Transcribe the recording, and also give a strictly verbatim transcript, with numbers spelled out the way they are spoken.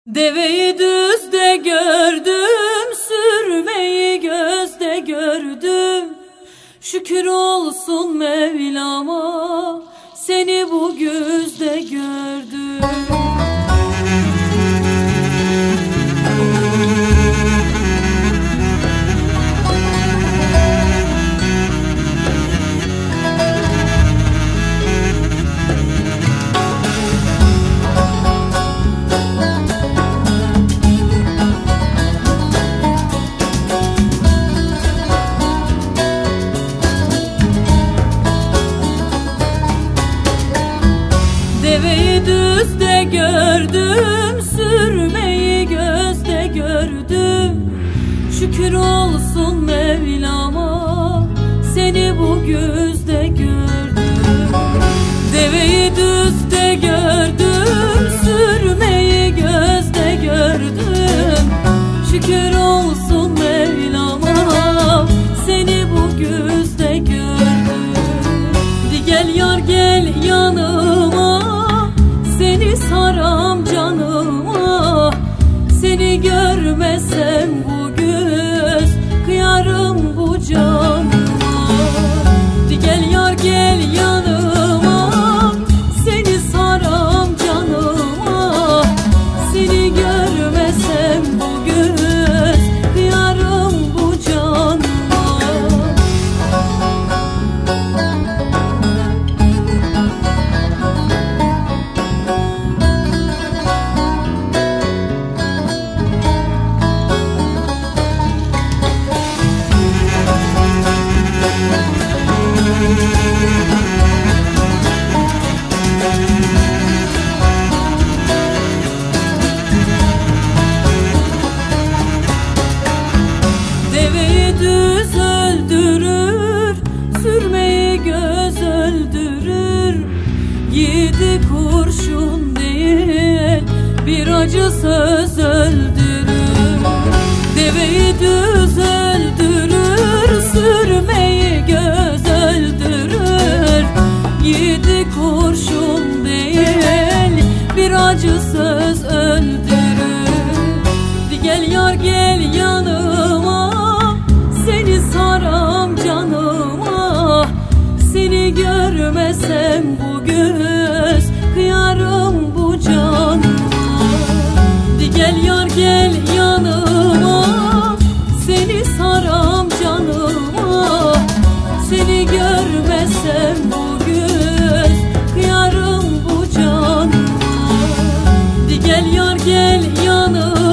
Deveyi düzde gördüm, sürmeyi gözde gördüm. Şükür olsun Mevlam'a, seni bu güzde gördüm. Deveyi düzde gördüm, sürmeyi gözde gördüm. Şükür olsun Mevlam'a, seni bu güzde gördüm. Deveyi düzde gördüm, sürmeyi gözde gördüm. Şükür olsun Mevlam'a, seni bu güzde gördüm. Di gel yar gel yanıma, seni saram canıma. Seni görmesem bu göz, kıyarım bu canıma. Di gel yar gel yanıma, seni saram canıma. Seni görmesem bu göz, kıyarım bu canıma. Deveyi düz öldürür, sürmeyi göz öldürür. Yedi kurşun değil, bir acı söz öldürür. Deveyi düz öldürür, sürmeyi göz öldürür. Yedi kurşun değil, bir acı söz öldürür. Di gel yar gel yanıma, seni saram canıma. Seni görmesem bu göz, kıyarım bu canıma. Di gel yar gel yanıma, seni saram canıma. Seni görmesem bu göz, kıyarım bu canıma. Di gel yar gel yanıma,